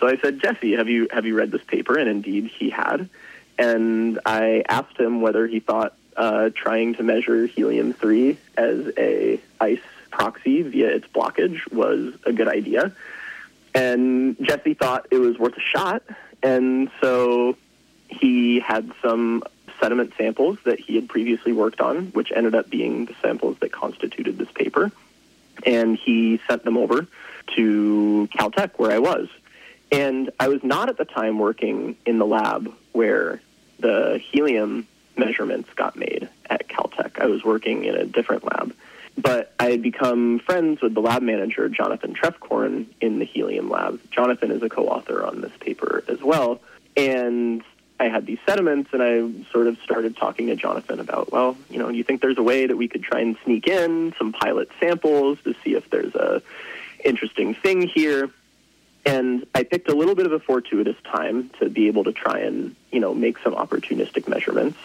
So I said, Jesse, have you read this paper? And indeed he had. And I asked him whether he thought trying to measure helium-3 as a ice proxy via its blockage was a good idea. And Jesse thought it was worth a shot, and so he had some sediment samples that he had previously worked on, which ended up being the samples that constituted this paper, and he sent them over to Caltech, where I was. And I was not at the time working in the lab where the helium measurements got made at Caltech. I was working in a different lab. But I had become friends with the lab manager, Jonathan Trefkorn, in the helium lab. Jonathan is a co-author on this paper as well. And I had these sediments, and I sort of started talking to Jonathan about, well, you know, do you think there's a way that we could try and sneak in some pilot samples to see if there's a interesting thing here? And I picked a little bit of a fortuitous time to be able to try and, you know, make some opportunistic measurements.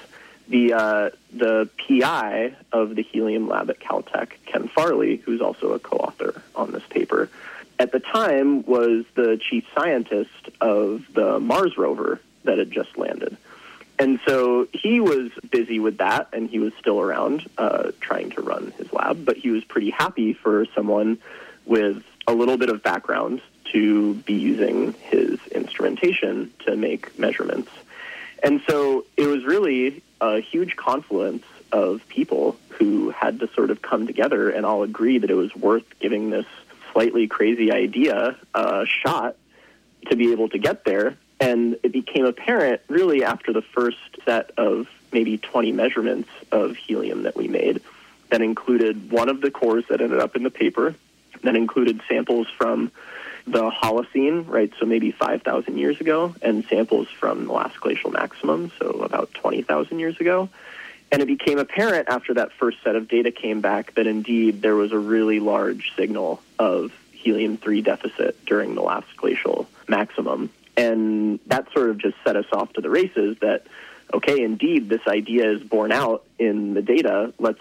The PI of the helium lab at Caltech, Ken Farley, who's also a co-author on this paper, at the time was the chief scientist of the Mars rover that had just landed. And so he was busy with that, and he was still around trying to run his lab, but he was pretty happy for someone with a little bit of background to be using his instrumentation to make measurements. And so it was really a huge confluence of people who had to sort of come together and all agree that it was worth giving this slightly crazy idea a shot to be able to get there. And it became apparent really after the first set of maybe 20 measurements of helium that we made that included one of the cores that ended up in the paper, that included samples from the Holocene, right, so maybe 5,000 years ago, and samples from the last glacial maximum, so about 20,000 years ago. And it became apparent after that first set of data came back that indeed there was a really large signal of helium-3 deficit during the last glacial maximum. And that sort of just set us off to the races that, okay, indeed, this idea is borne out in the data. Let's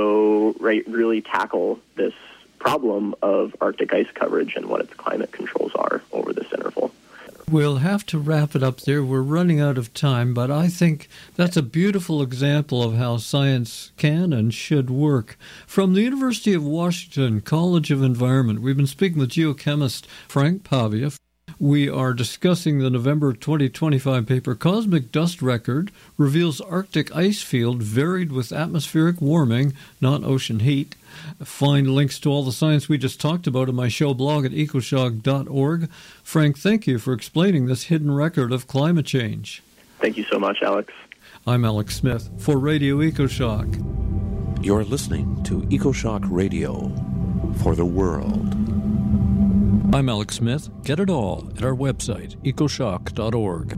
go really tackle this problem of Arctic ice coverage and what its climate controls are over this interval. We'll have to wrap it up there. We're running out of time, but I think that's a beautiful example of how science can and should work. From the University of Washington College of Environment, we've been speaking with geochemist Frank Pavia. We are discussing the November 2025 paper, Cosmic Dust Record Reveals Arctic Ice Field Varied with Atmospheric Warming, Not Ocean Heat. Find links to all the science we just talked about in my show blog at ecoshock.org. Frank, thank you for explaining this hidden record of climate change. Thank you so much, Alex. I'm Alex Smith for Radio EcoShock. You're listening to EcoShock Radio for the world. I'm Alex Smith. Get it all at our website, ecoshock.org.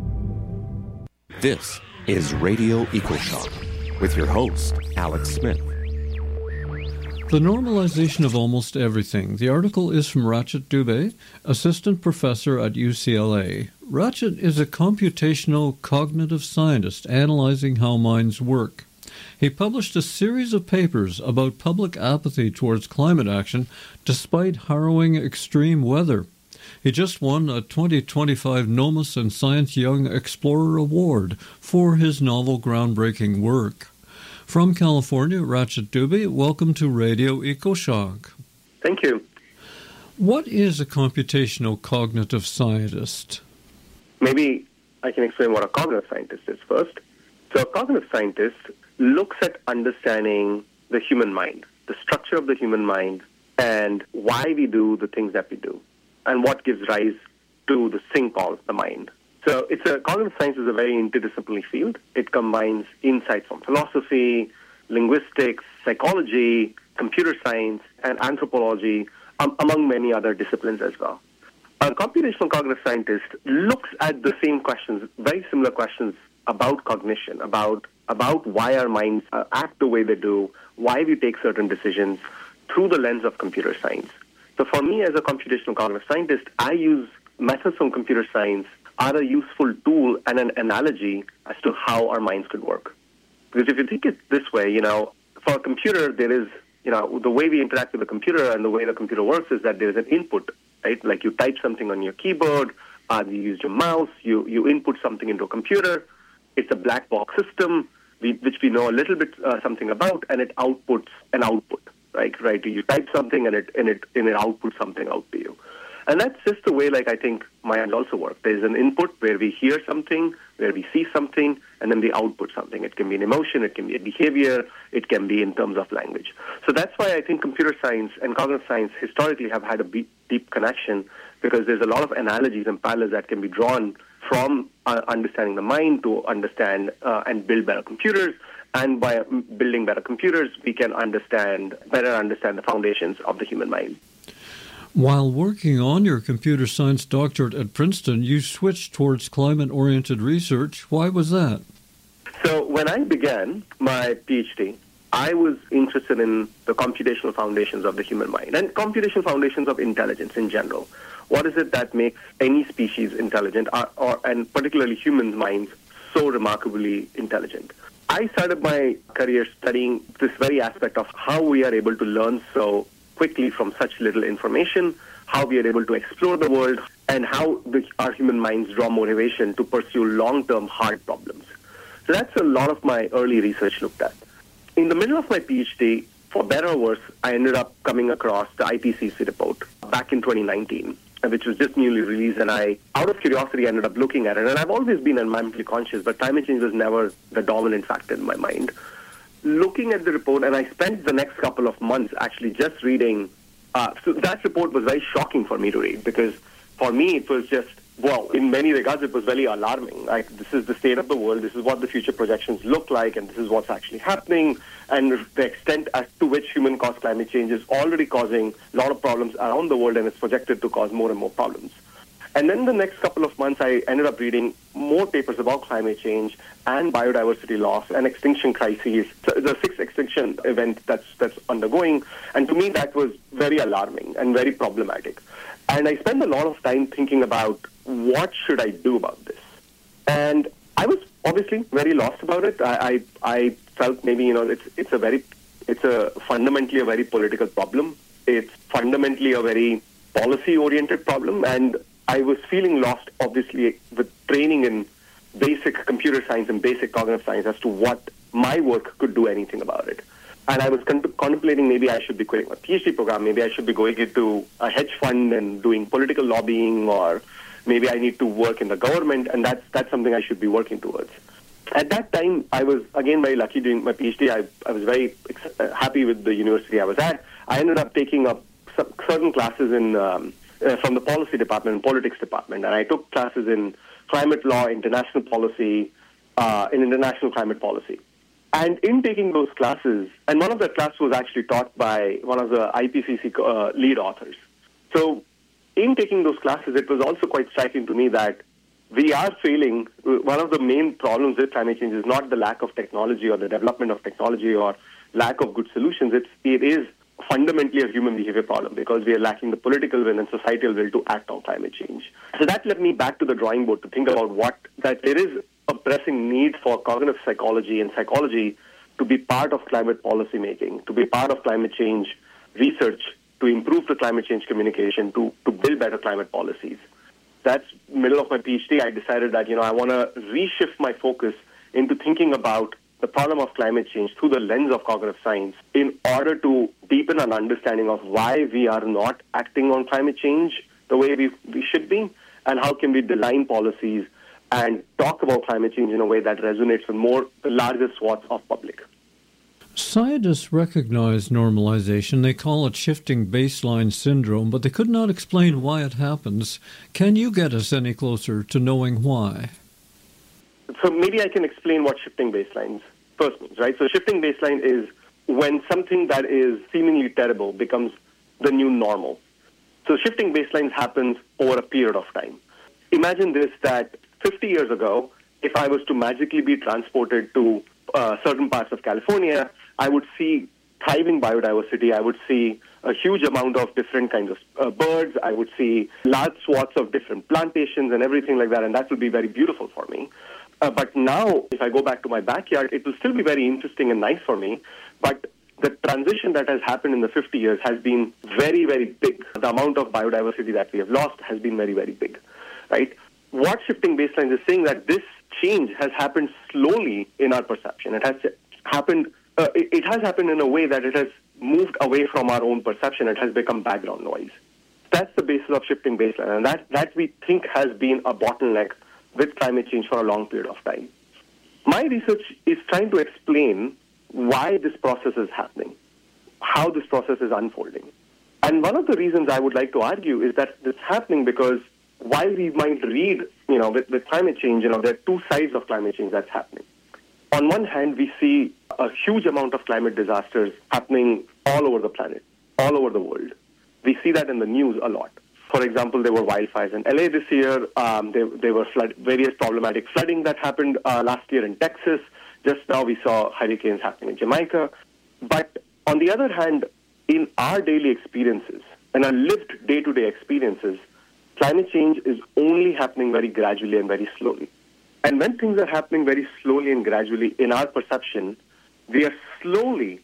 This is Radio EcoShock with your host, Alex Smith. The Normalization of Almost Everything. The article is from Rachit Dubey, assistant professor at UCLA. Rachit is a computational cognitive scientist analyzing how minds work. He published a series of papers about public apathy towards climate action despite harrowing extreme weather. He just won a 2025 Nomus and Science Young Explorer Award for his novel groundbreaking work. From California, Rachit Dubey, welcome to Radio EcoShock. Thank you. What is a computational cognitive scientist? Maybe I can explain what a cognitive scientist is first. So a cognitive scientist looks at understanding the human mind, the structure of the human mind, and why we do the things that we do, and what gives rise to the thing called the mind. So cognitive science is a very interdisciplinary field. It combines insights from philosophy, linguistics, psychology, computer science, and anthropology, among many other disciplines as well. A computational cognitive scientist looks at the same questions, very similar questions about cognition, about why our minds act the way they do, why we take certain decisions through the lens of computer science. So for me as a computational cognitive scientist, I use methods from computer science are a useful tool and an analogy as to how our minds could work. Because if you think it this way, for a computer, there is, the way we interact with the computer and the way the computer works is that there is an input, right? Like you type something on your keyboard, You used your mouse. You input something into a computer. It's a black box system, which we know a little bit something about, and it outputs an output. Right. You type something, and it outputs something out to you. And that's just the way, I think minds also work. There's an input where we hear something, where we see something, and then we output something. It can be an emotion, it can be a behavior, it can be in terms of language. So that's why I think computer science and cognitive science historically have had a deep connection, because there's a lot of analogies and parallels that can be drawn from understanding the mind to understand and build better computers. And by building better computers, we can better understand the foundations of the human mind. While working on your computer science doctorate at Princeton, you switched towards climate-oriented research. Why was that? So when I began my PhD, I was interested in the computational foundations of the human mind and computational foundations of intelligence in general. What is it that makes any species intelligent, and particularly human minds, so remarkably intelligent? I started my career studying this very aspect of how we are able to learn so quickly from such little information, how we are able to explore the world, and how our human minds draw motivation to pursue long-term hard problems. So that's a lot of my early research looked at. In the middle of my PhD, for better or worse, I ended up coming across the IPCC report back in 2019, which was just newly released, and I, out of curiosity, ended up looking at it. And I've always been environmentally conscious, but climate change was never the dominant factor in my mind. Looking at the report, and I spent the next couple of months actually just reading. So that report was very shocking for me to read, because for me it was just, well, in many regards it was very alarming. This is the state of the world, this is what the future projections look like, and this is what's actually happening, and the extent as to which human-caused climate change is already causing a lot of problems around the world, and it's projected to cause more and more problems. And then the next couple of months, I ended up reading more papers about climate change and biodiversity loss and extinction crises, so the sixth extinction event that's undergoing. And to me, that was very alarming and very problematic. And I spent a lot of time thinking about what should I do about this. And I was obviously very lost about it. I felt maybe, it's fundamentally a very political problem. It's fundamentally a very policy-oriented problem, and I was feeling lost, obviously, with training in basic computer science and basic cognitive science as to what my work could do anything about it. And I was contemplating maybe I should be quitting my PhD program, maybe I should be going into a hedge fund and doing political lobbying, or maybe I need to work in the government, and that's something I should be working towards. At that time, I was, again, very lucky doing my PhD. I was very happy with the university I was at. I ended up taking up certain classes in from the policy department and politics department, and I took classes in climate law, international policy, in international climate policy. And in taking those classes, and one of the classes was actually taught by one of the IPCC lead authors. So in taking those classes, it was also quite striking to me that we are failing. One of the main problems with climate change is not the lack of technology or the development of technology or lack of good solutions. It is fundamentally a human behavior problem, because we are lacking the political will and societal will to act on climate change. So that led me back to the drawing board to think about that there is a pressing need for cognitive psychology and psychology to be part of climate policy making, to be part of climate change research, to improve the climate change communication, to build better climate policies. That's middle of my PhD. I decided that, I want to reshift my focus into thinking about the problem of climate change through the lens of cognitive science in order to deepen an understanding of why we are not acting on climate change the way we should be, and how can we design policies and talk about climate change in a way that resonates with the larger swaths of public. Scientists recognize normalization. They call it shifting baseline syndrome, but they could not explain why it happens. Can you get us any closer to knowing why? So maybe I can explain what shifting baselines first means, right? So shifting baseline is when something that is seemingly terrible becomes the new normal. So shifting baselines happens over a period of time. Imagine this, that 50 years ago, if I was to magically be transported to certain parts of California, I would see thriving biodiversity. I would see a huge amount of different kinds of birds. I would see large swaths of different plantations and everything like that, and that would be very beautiful for me. But now, if I go back to my backyard, it will still be very interesting and nice for me, but the transition that has happened in the 50 years has been very, very big. The amount of biodiversity that we have lost has been very, very big, right? what shifting baselines is saying that this change has happened slowly in our perception. It has happened. It has happened in a way that it has moved away from our own perception. It has become background noise. That's the basis of shifting baseline, and that we think has been a bottleneck with climate change for a long period of time. My research is trying to explain why this process is happening, how this process is unfolding. And one of the reasons I would like to argue is that it's happening because while we might read, with climate change, there are two sides of climate change that's happening. On one hand, we see a huge amount of climate disasters happening all over the planet, all over the world. We see that in the news a lot. For example, there were wildfires in LA this year. There were various problematic flooding that happened last year in Texas. Just now we saw hurricanes happening in Jamaica. But on the other hand, in our daily experiences, in our lived day-to-day experiences, climate change is only happening very gradually and very slowly. And when things are happening very slowly and gradually in our perception, we are slowly,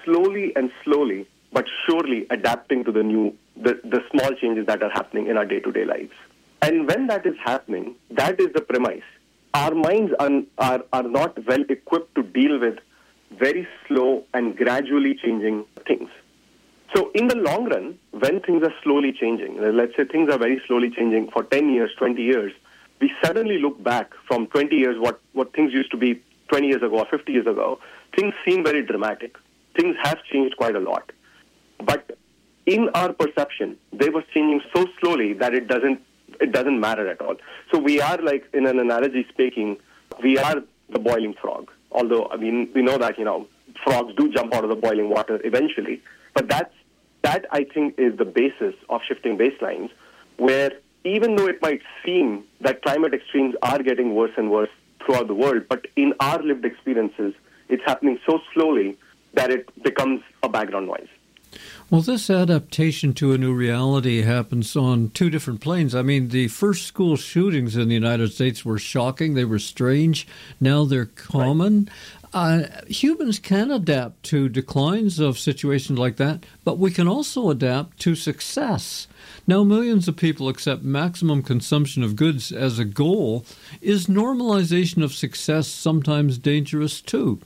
but surely adapting to the small changes that are happening in our day-to-day lives. And when that is happening, that is the premise. Our minds are not well equipped to deal with very slow and gradually changing things. So in the long run, when things are slowly changing, let's say things are very slowly changing for 10 years, 20 years, we suddenly look back from 20 years, what things used to be 20 years ago or 50 years ago, things seem very dramatic. Things have changed quite a lot. But in our perception, they were changing so slowly that it doesn't matter at all. So we are, like, in an analogy speaking, we are the boiling frog. Although, we know that, frogs do jump out of the boiling water eventually. But that I think is the basis of shifting baselines, where even though it might seem that climate extremes are getting worse and worse throughout the world, but in our lived experiences, it's happening so slowly that it becomes a background noise. Well, this adaptation to a new reality happens on two different planes. The first school shootings in the United States were shocking. They were strange. Now they're common. Right. Humans can adapt to declines of situations like that, but we can also adapt to success. Now, millions of people accept maximum consumption of goods as a goal. Is normalization of success sometimes dangerous too?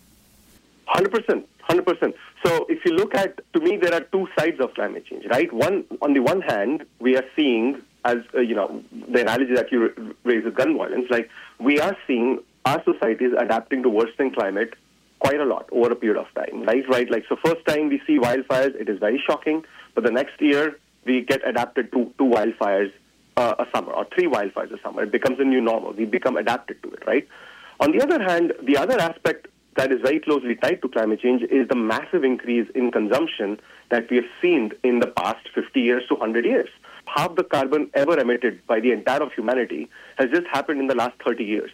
100%. So if you look at, to me, there are two sides of climate change, right? On the one hand, we are seeing, as the analogy that you raised with gun violence, like we are seeing our society is adapting to worsening climate quite a lot over a period of time, right? Like, so first time we see wildfires, it is very shocking, but the next year we get adapted to 2 wildfires a summer or 3 wildfires a summer. It becomes a new normal. We become adapted to it, right? On the other hand, the other aspect that is very closely tied to climate change is the massive increase in consumption that we have seen in the past 50 years to 100 years. Half the carbon ever emitted by the entire of humanity has just happened in the last 30 years,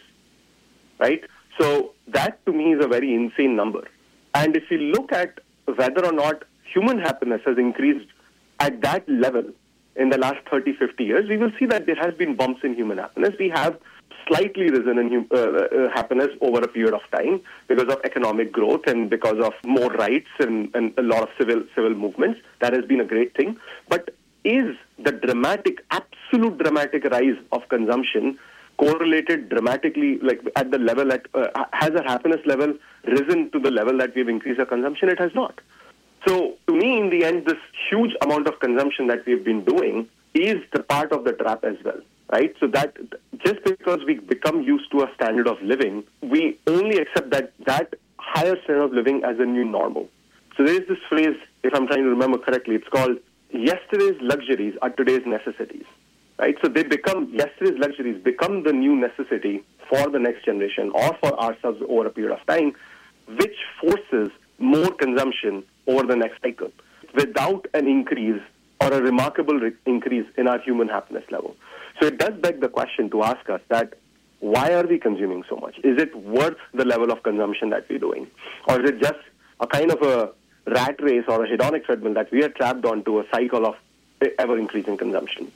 right? So that, to me, is a very insane number. And if you look at whether or not human happiness has increased at that level in the last 30, 50 years, we will see that there has been bumps in human happiness. We have slightly risen in happiness over a period of time because of economic growth and because of more rights and a lot of civil movements. That has been a great thing. But is the absolute dramatic rise of consumption correlated dramatically, like at the level has our happiness level risen to the level that we've increased our consumption? It has not. So to me, in the end, this huge amount of consumption that we've been doing is the part of the trap as well, right? So that just because we become used to a standard of living, we only accept that higher standard of living as a new normal. So there is this phrase, if I'm trying to remember correctly, it's called yesterday's luxuries are today's necessities, right? So yesterday's luxuries become the new necessity for the next generation or for ourselves over a period of time, which forces more consumption over the next cycle without an increase or a remarkable increase in our human happiness level. So it does beg the question to ask us that why are we consuming so much? Is it worth the level of consumption that we're doing? Or is it just a kind of a rat race or a hedonic treadmill that we are trapped onto a cycle of ever-increasing consumption?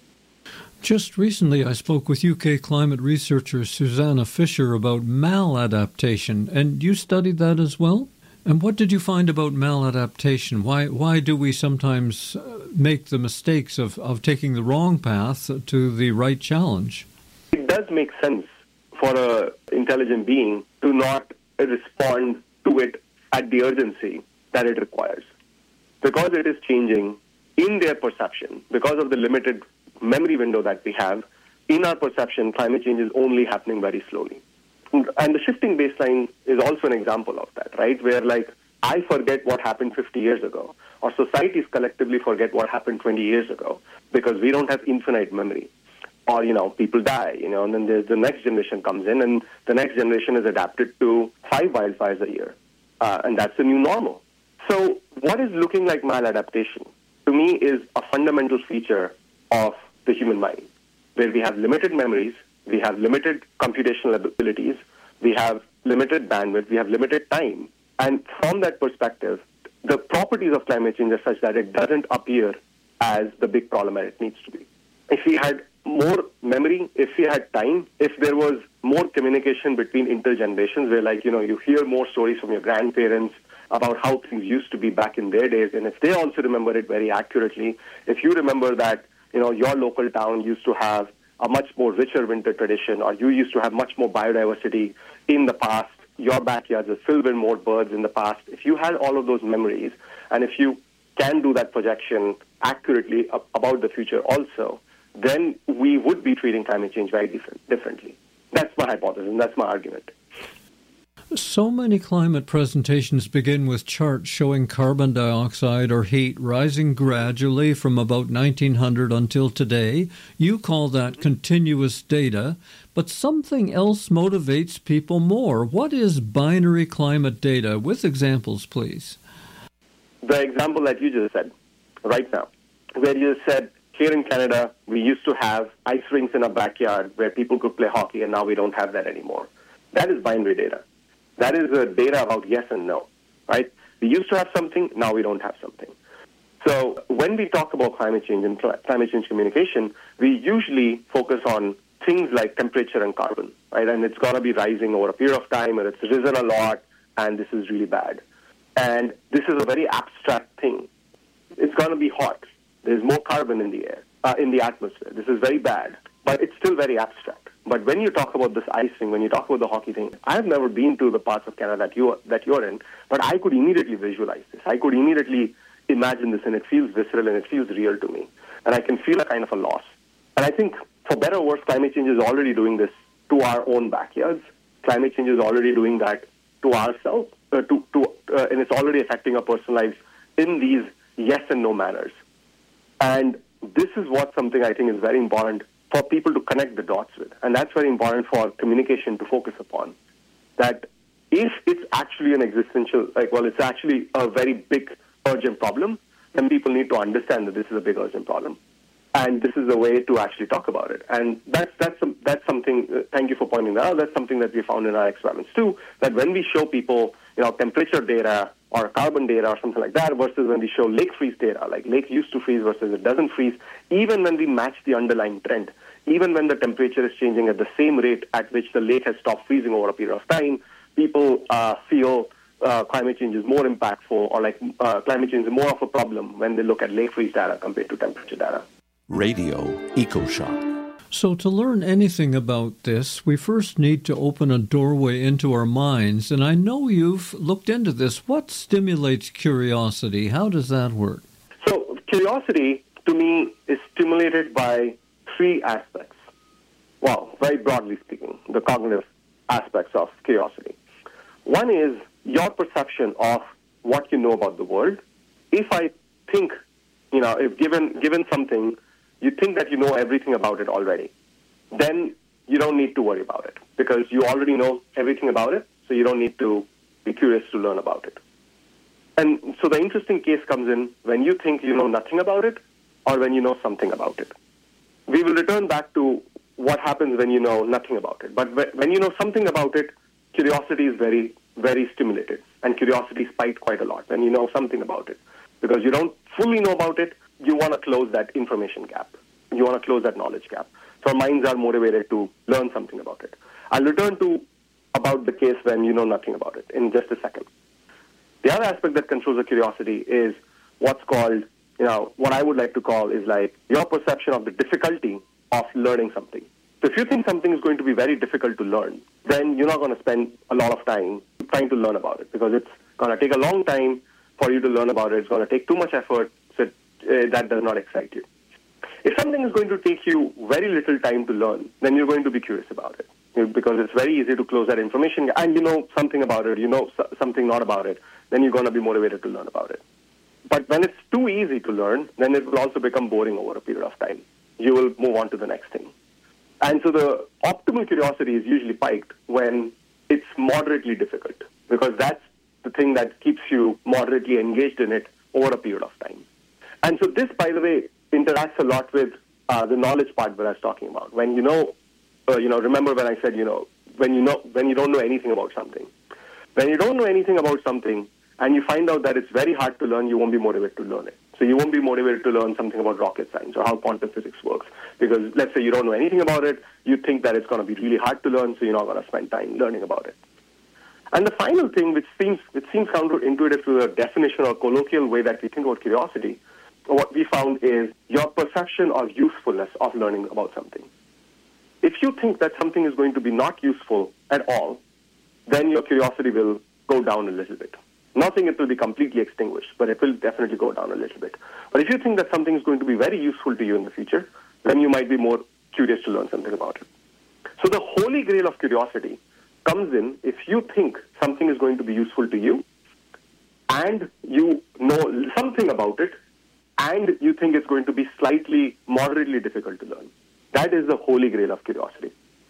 Just recently, I spoke with UK climate researcher Susanna Fisher about maladaptation, and you studied that as well? And what did you find about maladaptation? Why do we sometimes make the mistakes of taking the wrong path to the right challenge? it does make sense for an intelligent being to not respond to it at the urgency that it requires. Because it is changing in their perception, because of the limited memory window that we have, in our perception, climate change is only happening very slowly. And the shifting baseline is also an example of that, right? Where, like, I forget what happened 50 years ago, or societies collectively forget what happened 20 years ago, because we don't have infinite memory. Or, people die, and then the next generation comes in, and the next generation is adapted to 5 wildfires a year. And that's the new normal. So what is looking like maladaptation, to me, is a fundamental feature of the human mind, where we have limited memories, we have limited computational abilities, we have limited bandwidth, we have limited time. And from that perspective, the properties of climate change are such that it doesn't appear as the big problem that it needs to be. If we had more memory, if we had time, if there was more communication between intergenerations, where, like, you hear more stories from your grandparents about how things used to be back in their days, and if they also remember it very accurately, if you remember that, your local town used to have a much more richer winter tradition, or you used to have much more biodiversity in the past, your backyards are filled with more birds in the past. If you had all of those memories, and if you can do that projection accurately about the future also, then we would be treating climate change very differently. That's my hypothesis, and that's my argument. So many climate presentations begin with charts showing carbon dioxide or heat rising gradually from about 1900 until today. You call that continuous data, but something else motivates people more. What is binary climate data? With examples, please. The example that you just said right now, where you said, here in Canada, we used to have ice rinks in our backyard where people could play hockey, and now we don't have that anymore. That is binary data. That is data about yes and no, right? We used to have something, now we don't have something. So when we talk about climate change and climate change communication, we usually focus on things like temperature and carbon, right? And it's going to be rising over a period of time, and it's risen a lot, and this is really bad. And this is a very abstract thing. It's going to be hot. There's more carbon in the air, in the atmosphere. This is very bad, but it's still very abstract. But when you talk about this ice thing, when you talk about the hockey thing, I have never been to the parts of Canada that you're in, but I could immediately visualize this. I could immediately imagine this, and it feels visceral and it feels real to me. And I can feel a kind of a loss. And I think, for better or worse, climate change is already doing this to our own backyards. Climate change is already doing that to ourselves, and it's already affecting our personal lives in these yes and no manners. And this is what something I think is very important for people to connect the dots with. And that's very important for communication to focus upon. That if it's actually an existential, it's actually a very big urgent problem, then people need to understand that this is a big urgent problem. And this is a way to actually talk about it. And that's something, thank you for pointing that out, that's something that we found in our experiments too, that when we show people, temperature data or carbon data or something like that, versus when we show lake freeze data, like lake used to freeze versus it doesn't freeze, even when we match the underlying trend, even when the temperature is changing at the same rate at which the lake has stopped freezing over a period of time, people feel climate change is more impactful, or climate change is more of a problem when they look at lake freeze data compared to temperature data. Radio EcoShock. So to learn anything about this, we first need to open a doorway into our minds. And I know you've looked into this. What stimulates curiosity? How does that work? So curiosity, to me, is stimulated by 3 aspects. Well, very broadly speaking, the cognitive aspects of curiosity. One is your perception of what you know about the world. If I think, if given something, you think that you know everything about it already, then you don't need to worry about it because you already know everything about it, so you don't need to be curious to learn about it. And so the interesting case comes in when you think you know nothing about it or when you know something about it. We will return back to what happens when you know nothing about it. But when you know something about it, curiosity is very, very stimulated, and curiosity spiked quite a lot when you know something about it. Because you don't fully know about it, you want to close that information gap. You want to close that knowledge gap. So our minds are motivated to learn something about it. I'll return to about the case when you know nothing about it in just a second. The other aspect that controls the curiosity is what's called, what I would like to call is like your perception of the difficulty of learning something. So if you think something is going to be very difficult to learn, then you're not going to spend a lot of time trying to learn about it, because it's going to take a long time for you to learn about it. It's going to take too much effort, so that does not excite you. If something is going to take you very little time to learn, then you're going to be curious about it, because it's very easy to close that information, and you know something about it, you know something not about it, then you're going to be motivated to learn about it. But when it's too easy to learn, then it will also become boring over a period of time. You will move on to the next thing. And so the optimal curiosity is usually piked when it's moderately difficult, because that's the thing that keeps you moderately engaged in it over a period of time. And so this, by the way, interacts a lot with the knowledge part that I was talking about. When remember when I said, when you don't know anything about something. When you don't know anything about something and you find out that it's very hard to learn, you won't be motivated to learn it. So you won't be motivated to learn something about rocket science or how quantum physics works. Because let's say you don't know anything about it, you think that it's going to be really hard to learn, so you're not going to spend time learning about it. And the final thing, which seems counterintuitive to the definition or colloquial way that we think about curiosity, what we found is your perception of usefulness of learning about something. If you think that something is going to be not useful at all, then your curiosity will go down a little bit. Not saying it will be completely extinguished, but it will definitely go down a little bit. But if you think that something is going to be very useful to you in the future, then you might be more curious to learn something about it. So the holy grail of curiosity comes in if you think something is going to be useful to you, and you know something about it, and you think it's going to be moderately difficult to learn. That is the holy grail of curiosity.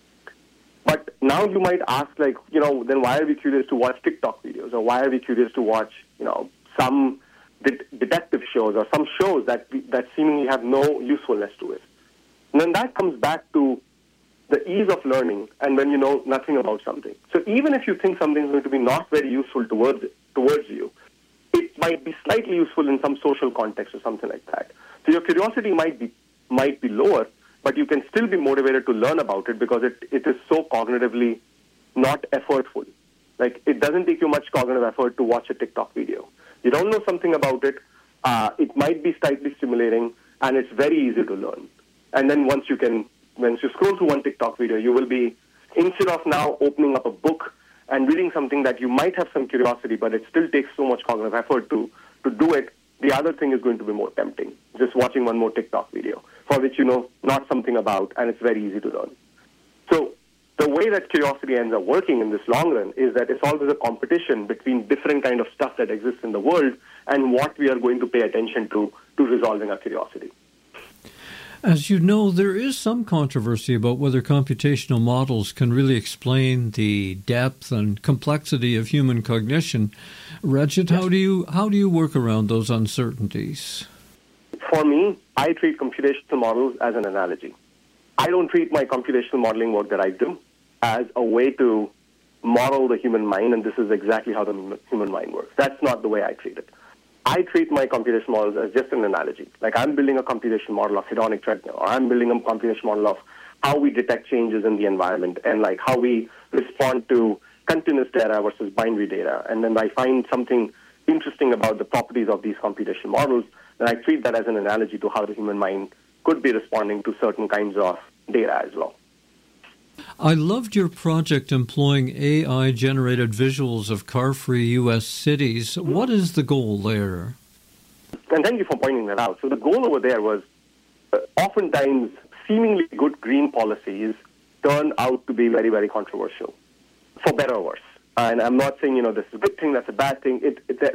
But now you might ask, then why are we curious to watch TikTok videos, or why are we curious to watch, some detective shows or some shows that seemingly have no usefulness to it? And then that comes back to the ease of learning and when you know nothing about something. So even if you think something is going to be not very useful towards you, it might be slightly useful in some social context or something like that. So your curiosity might be lower, but you can still be motivated to learn about it because it is so cognitively not effortful. Like, it doesn't take you much cognitive effort to watch a TikTok video. You don't know something about it, it might be slightly stimulating, and it's very easy to learn. And then once you scroll through one TikTok video, you will be, instead of now opening up a book and reading something that you might have some curiosity, but it still takes so much cognitive effort to do it, the other thing is going to be more tempting. Just watching one more TikTok video, for which you know not something about, and it's very easy to learn. So the way that curiosity ends up working in this long run is that it's always a competition between different kind of stuff that exists in the world and what we are going to pay attention to resolving our curiosity. As you know, there is some controversy about whether computational models can really explain the depth and complexity of human cognition. Rajat, yes. How do you work around those uncertainties? For me, I treat computational models as an analogy. I don't treat my computational modeling work that I do as a way to model the human mind, and this is exactly how the human mind works. That's not the way I treat it. I treat my computational models as just an analogy. Like, I'm building a computational model of hedonic treadmill, or I'm building a computational model of how we detect changes in the environment and like how we respond to continuous data versus binary data. And then I find something interesting about the properties of these computational models, then I treat that as an analogy to how the human mind could be responding to certain kinds of data as well. I loved your project employing AI-generated visuals of car-free U.S. cities. What is the goal there? And thank you for pointing that out. So the goal over there was oftentimes seemingly good green policies turn out to be very, very controversial, for better or worse. And I'm not saying, this is a good thing, that's a bad thing.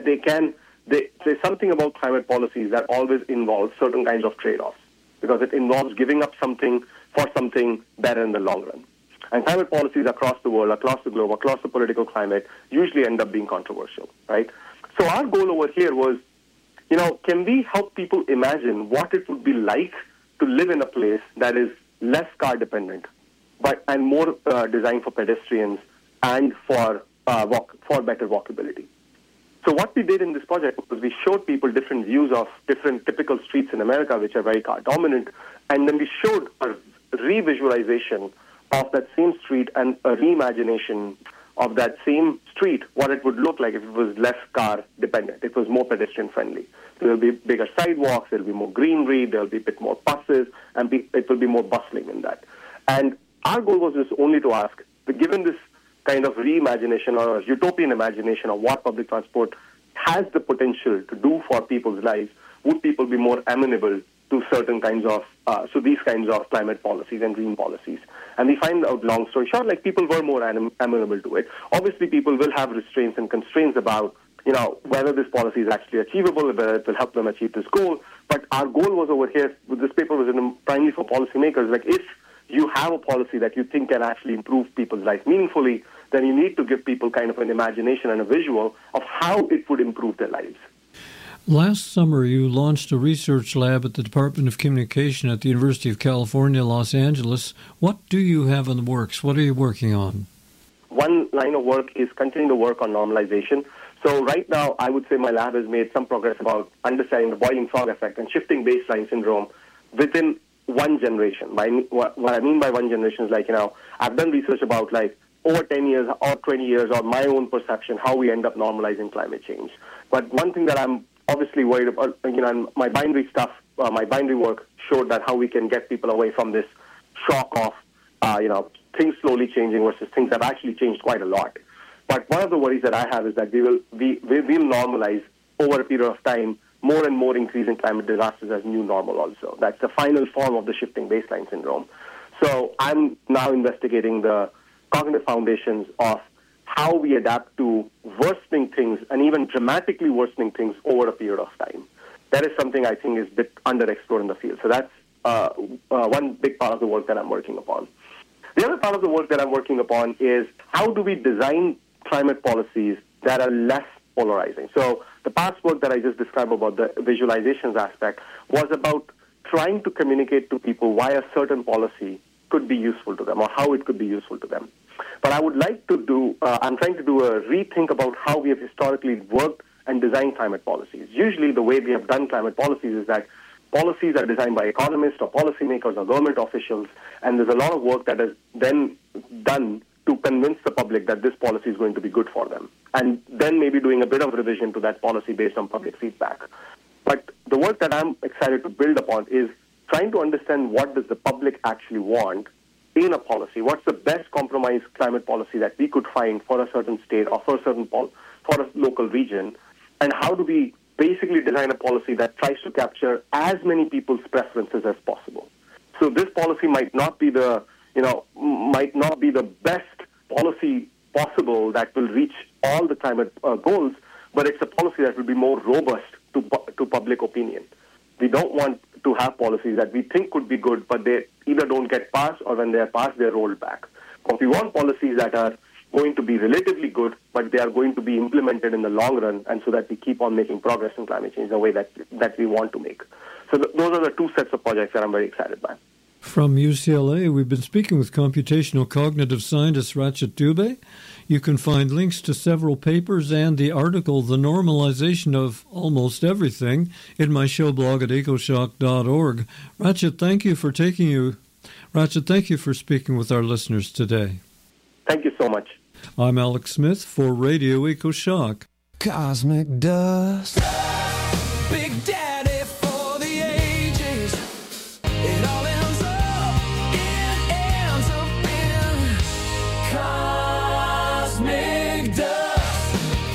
There's something about climate policies that always involves certain kinds of trade-offs, because it involves giving up something for something better in the long run. And climate policies across the world, across the globe, across the political climate usually end up being controversial, right? So our goal over here was, can we help people imagine what it would be like to live in a place that is less car dependent, and more designed for pedestrians and for better walkability. So what we did in this project was we showed people different views of different typical streets in America, which are very car dominant, and then we showed a revisualization of that same street and a reimagination of that same street, what it would look like if it was less car dependent. It was more pedestrian friendly. There will be bigger sidewalks, there will be more greenery, there will be a bit more buses, and it will be more bustling in that. And our goal was just only to ask, given this kind of reimagination or utopian imagination of what public transport has the potential to do for people's lives, would people be more amenable to certain kinds of, these kinds of climate policies and green policies? And we find out, long story short, like people were more amenable to it. Obviously, people will have restraints and constraints about, whether this policy is actually achievable, whether it will help them achieve this goal. But our goal was over here, this paper was primarily for policymakers, like if you have a policy that you think can actually improve people's life meaningfully, then you need to give people kind of an imagination and a visual of how it would improve their lives. Last summer, you launched a research lab at the Department of Communication at the University of California, Los Angeles. What do you have in the works? What are you working on? One line of work is continuing to work on normalization. So right now, I would say my lab has made some progress about understanding the boiling frog effect and shifting baseline syndrome within one generation. What I mean by one generation is like, I've done research about like over 10 years or 20 years or my own perception, how we end up normalizing climate change. But one thing that I'm obviously worried about, my binary stuff, my binary work showed that how we can get people away from this shock of, things slowly changing versus things that have actually changed quite a lot. But one of the worries that I have is that we will normalize over a period of time more and more increasing climate disasters as new normal also. That's the final form of the shifting baseline syndrome. So I'm now investigating the cognitive foundations of how we adapt to worsening things and even dramatically worsening things over a period of time. That is something I think is a bit underexplored in the field. So that's one big part of the work that I'm working upon. The other part of the work that I'm working upon is how do we design climate policies that are less polarizing. So the past work that I just described about the visualizations aspect was about trying to communicate to people why a certain policy could be useful to them or how it could be useful to them. But I would like to I'm trying to do a rethink about how we have historically worked and designed climate policies. Usually the way we have done climate policies is that policies are designed by economists or policymakers or government officials, and there's a lot of work that is then done to convince the public that this policy is going to be good for them, and then maybe doing a bit of revision to that policy based on public feedback. But the work that I'm excited to build upon is trying to understand what does the public actually want in a policy. What's the best compromise climate policy that we could find for a certain state or for a local region, and how do we basically design a policy that tries to capture as many people's preferences as possible. So this policy might not be the best policy possible that will reach all the climate goals, but it's a policy that will be more robust to public opinion. We don't want to have policies that we think could be good, but they either don't get passed or when they are passed, they're rolled back. But we want policies that are going to be relatively good, but they are going to be implemented in the long run, and so that we keep on making progress in climate change the way that we want to make. So those are the two sets of projects that I'm very excited by. From UCLA, we've been speaking with computational cognitive scientist Rachit Dubey. You can find links to several papers and the article, The Normalization of Almost Everything, in my show blog at ecoshock.org. Rachit, thank you for speaking with our listeners today. Thank you so much. I'm Alex Smith for Radio EcoShock. Cosmic dust, Big Daddy for the ages. It all ends up in cosmic dust.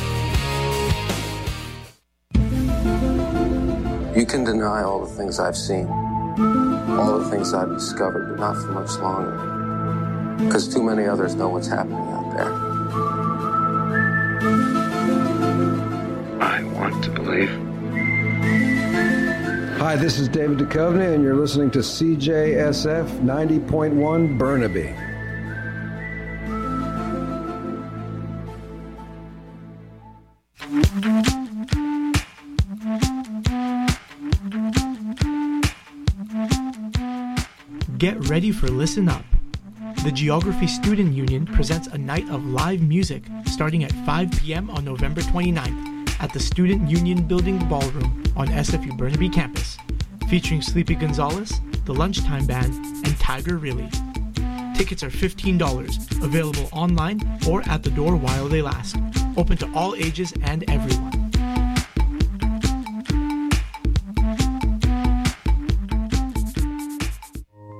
You can deny all the things I've seen, all the things I've discovered, but not for much longer. Because too many others know what's happening out there. I want to believe. Hi, this is David Duchovny, and you're listening to CJSF 90.1 Burnaby. Get ready for Listen Up. The Geography Student Union presents a night of live music starting at 5 p.m. on November 29th at the Student Union Building Ballroom on SFU Burnaby campus, featuring Sleepy Gonzalez, the Lunchtime Band, and Tiger Really. Tickets are $15, available online or at the door while they last, open to all ages and everyone.